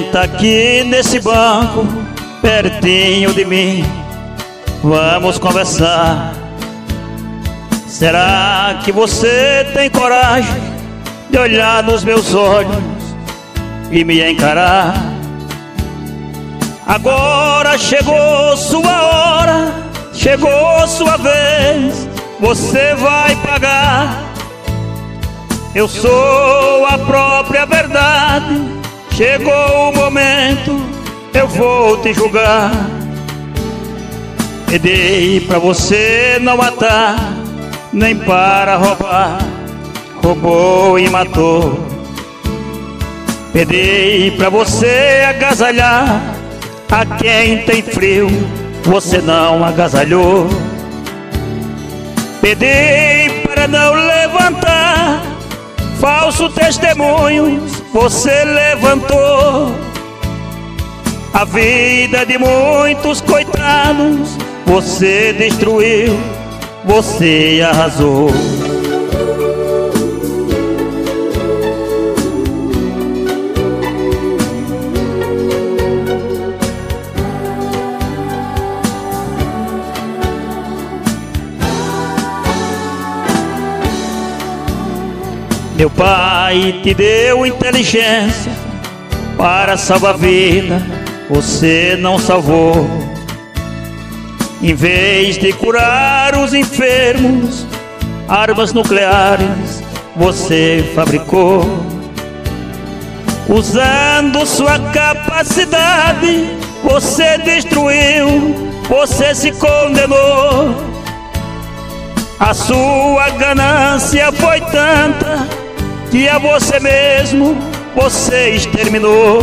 Senta aqui nesse banco, pertinho de mim, vamos conversar. Será que você tem coragem de olhar nos meus olhos e me encarar? Agora chegou sua hora, chegou sua vez, você vai pagar. Eu sou a própria verdade, chegou o momento, eu vou te julgar. Pedi pra você não matar, nem para roubar, roubou e matou. Pedi pra você agasalhar a quem tem frio, você não agasalhou. Pedi para não levantar falsos testemunhos, você levantou. A vida de muitos coitados você destruiu, você arrasou. Meu pai te deu inteligência para salvar a vida, você não salvou. Em vez de curar os enfermos, armas nucleares você fabricou. Usando sua capacidade, você destruiu, você se condenou. A sua ganância foi tanta que a você mesmo você exterminou.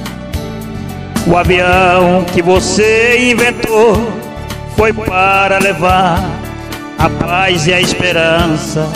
O avião que você inventou foi para levar a paz e a esperança,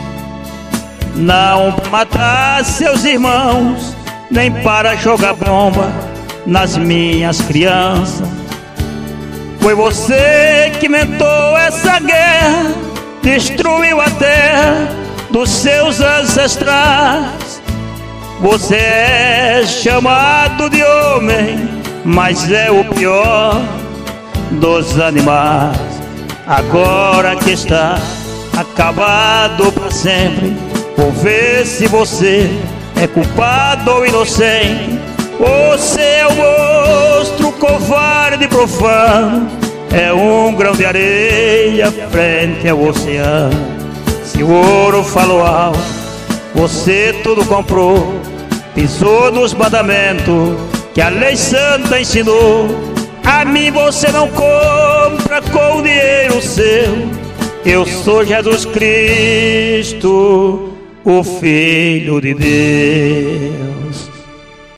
não para matar seus irmãos, nem para jogar bomba nas minhas crianças. Foi você que inventou essa guerra, destruiu a terra dos seus ancestrais. Você é chamado de homem, mas é o pior dos animais. Agora que está acabado para sempre, vou ver se você é culpado ou inocente. Você é um monstro covarde e profano, é um grão de areia frente ao oceano. Se o ouro falou alto, você tudo comprou, pisou nos mandamentos que a lei santa ensinou. A mim você não compra com o dinheiro seu, eu sou Jesus Cristo, o Filho de Deus.